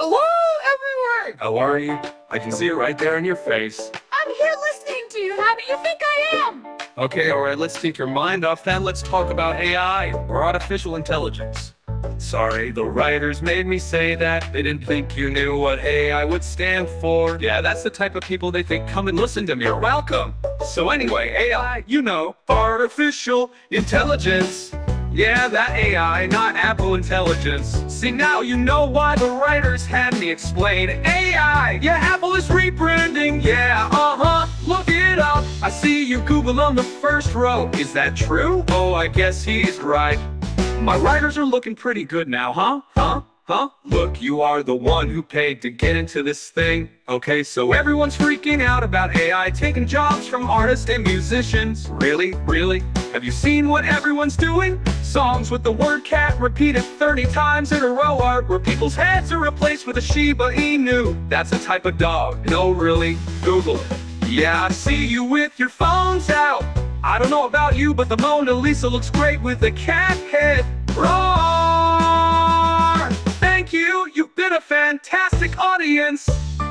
Hello, everyone! How are you? I can see it right there in your face. I'm here listening to you. How do you think I am? Okay, alright, let's take your mind off that. Let's talk about AI, or artificial intelligence. Sorry, the writers made me say that. They didn't think you knew what AI would stand for. Yeah, that's the type of people they think come and listen to me. You're welcome! So anyway, AI, you know, artificial intelligence. Yeah, that AI, not Apple intelligence. See, now you know why the writers had me explain AI. Yeah, Apple is rebranding. Yeah, look it up. I see you Google on the first row. Is that true? Oh, I guess he's right. My writers are looking pretty good now, huh? Look, you are the one who paid to get into this thing. Okay, so everyone's freaking out about AI taking jobs from artists and musicians. Really? Have you seen what everyone's doing? Songs with the word cat repeated 30 times in a row, art where people's heads are replaced with a Shiba Inu. That's a type of dog. No, really? Google it. Yeah, I see you with your phones out. I don't know about you, but the Mona Lisa looks great with a cat head. Roar! Thank you, you've been a fantastic audience.